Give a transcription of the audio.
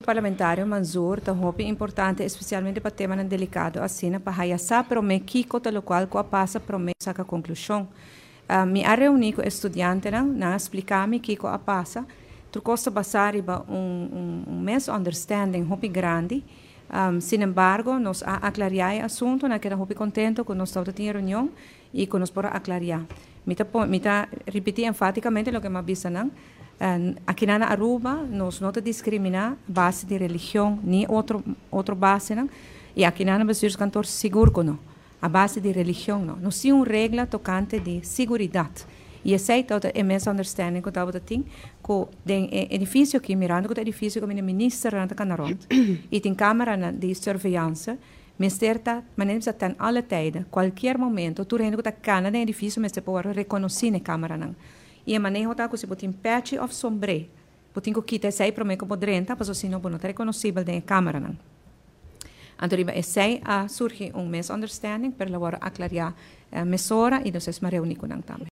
parlamentário Manzur tá muito importante, especialmente para temas delicados assim, para hayasá, pero me kiko tal qual qua passa para me saca conclusão. Me a reunir com estudante na explicar me kiko a passa, tu costa passar riba misunderstanding muito grande. Sin embargo, nos ha aclarado el asunto, nos quedamos muy contentos con nuestra reunión y con nos por aclarar. Mita repetir enfáticamente lo que me avisan. Aquí en Aruba nos no discrimina base de religión ni otro base, y aquí en Aruba cantor seguro que no, a base de religión no. No hay una regla tocante de seguridad. E esse é o misunderstanding que eu estava tendo com o edifício aqui, mirando com o edifício que o ministro ranta Canaront. E tem câmera de surveillance, mas maneira tem alle tijden, qualquer momento, tu rende com a cana do edifício, mas você pode reconhecer na câmera. E a maneira que você pode patch of sombre, pode quitar esse para mim que pode renta, mas assim não é reconhecível na câmera. Então, esse surge misunderstanding, para agora aclarar a mesura e nós vamos reunir com também.